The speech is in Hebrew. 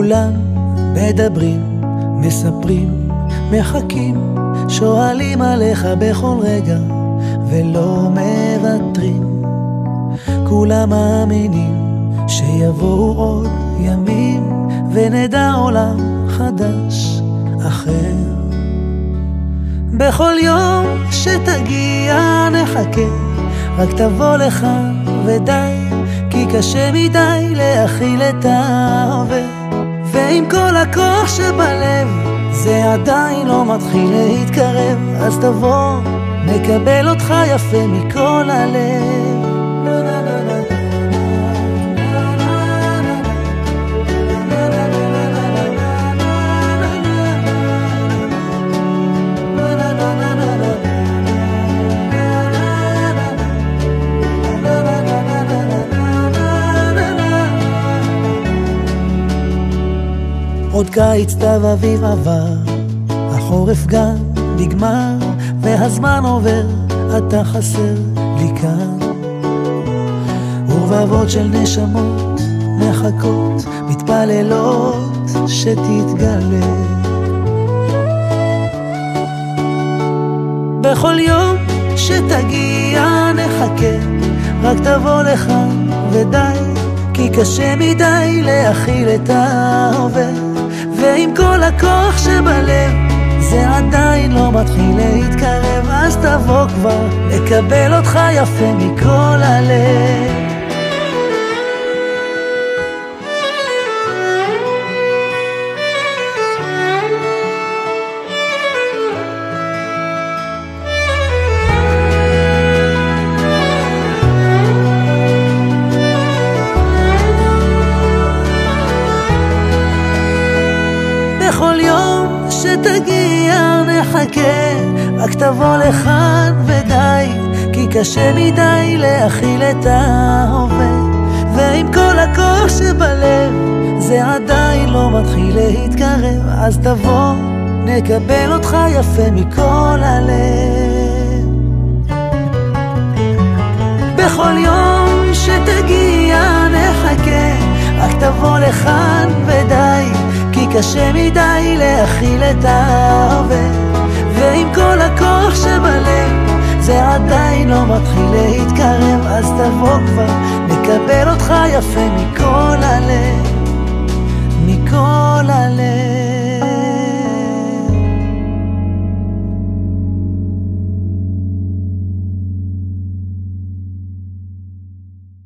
כולם מדברים, מספרים, מחכים, שואלים עליך בכל רגע ולא מוותרים. כולם מאמינים שיבואו עוד ימים ונדע עולם חדש אחר. בכל יום שתגיע נחכה, רק תבוא לך ודי, כי קשה מדי להכיל את ההווה. ועם כל הכוח שבלב זה עדיין לא מתחיל להתקרב, אז תבוא נקבל אותך יפה מכל הלב. עוד קיץ סתיו אביב עבר, החורף גם נגמר, והזמן עובר, אתה חסר לי כאן. ורבבות של נשמות מחכות, מתפללות שתתגלה. בכל יום שתגיע נחכה, רק תבוא לך ודי, כי קשה מדי להכיל את ההווה. ועם כל הכוח שבלב זה עדיין לא מתחיל להתקרב, אז תבוא כבר לקבל אותך יפה מכל הלב. בכל יום שתגיע נחכה, רק תבוא לכאן ודי, כי קשה מדי להכיל את ההווה. ועם כל הכוח שבלב זה עדיין לא מתחיל להתקרב, אז תבוא נקבל אותך יפה מכל הלב. בכל יום שתגיע נחכה, רק תבוא לכאן ודי, כי קשה מדי להכיל את ההווה. ועם כל הכוח שבלב זה עדיין לא מתחיל להתקרב, אז תבוא כבר נקבל אותך יפה מכל הלב, מכל הלב.